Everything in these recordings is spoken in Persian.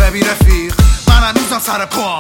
ببین رفیق من هنوزم سر پام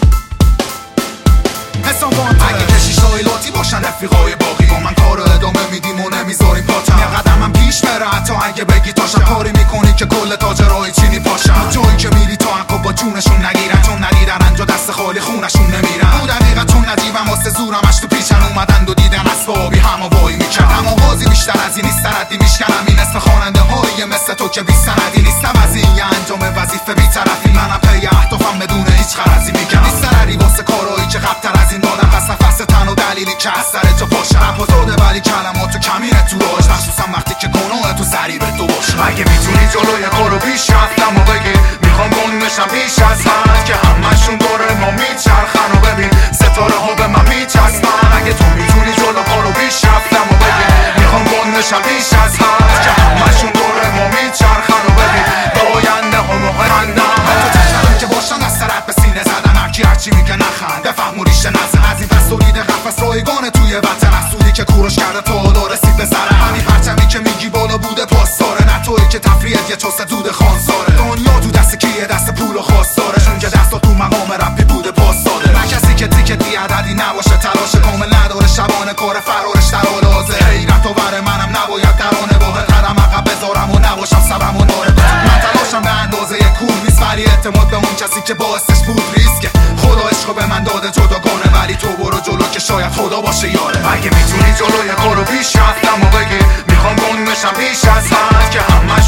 حسام وانتره اگه کشیشای لاتی باشن رفیقای باقی با من کارو ادامه میدیم و نمیذاریم پاتم یه قدمم پیش بره حتی اگه بگی تاشم کاری میکنی که کل تاجرهای چینی پاشم جایی که میری تا عقب با جونشون نگیرن چون ندیدن انجا دست خالی خونشون نمیرن او دقیقا چون ندیبم واسه زورمش تو پیچن اومدن و دیدن اسبابی هماوایی میکرد هماوازی بیشتر از این نیست تردی میشکنم این اسم خواننده هایی مثل تو که بی سندی نیستم از این یه انجام وظیفه بی‌طرفی منم پی اهدافم بدون هیچ غرضی میگم نیست ضرری واسه کارهایی که قبل‌تر از این دادم پس نفس تن و دلیلی که از سر تو پاشم اپازاده ولی کلماتو کمینه تو راش مخصوصا وقتی که گناه تو ضریب تو باشه اگه میتونی جلوی کارو پیش رفتم و بگی میخوام گندشم بیش از حد که همشون دور ما میچرخن و ببین ستاره ها به من میچسبن اگه تو میتونی جلو کارو پیش رفتم و بگی میخوام گندشم بیش از حد که همشون دور ما میچرخن و ببین به آینده ها مخندم تو تشنم که باشن از سرت به سینه زدن هرچی میگه نخند بفهم و ریشه نزن از این پس تولید قفس رایگانه توی وطن از سودی که کوروش کرده تو حالا رسید به سر همین پرچمی که میگی بالا بوده پاسداره نه توی که تفریحت یه چست دود خانساره دنیا تو دست کیه دست پول و خواستاره چون که دستا تو مقام رپی بوده پاس داده و کسی که دیگه بی‌عددی نباشه تلاش کامل نداره شبانه کار فرارش در آلازه حیرت آور منم نباید درانه واه قدم عقب بذارم و نباشم سبم و ناره من تلاشم به اندازه کول نیست ولی اعتماد به اون کسی که باعثش بود ریسکه خدا عشقو به من داده جداگانه ولی تو برو جلو که شاید خدا باشه یاره اگه میتونی جلوی کارو پیش رفتم و بگی میخوام گندشم بیش از حد که همه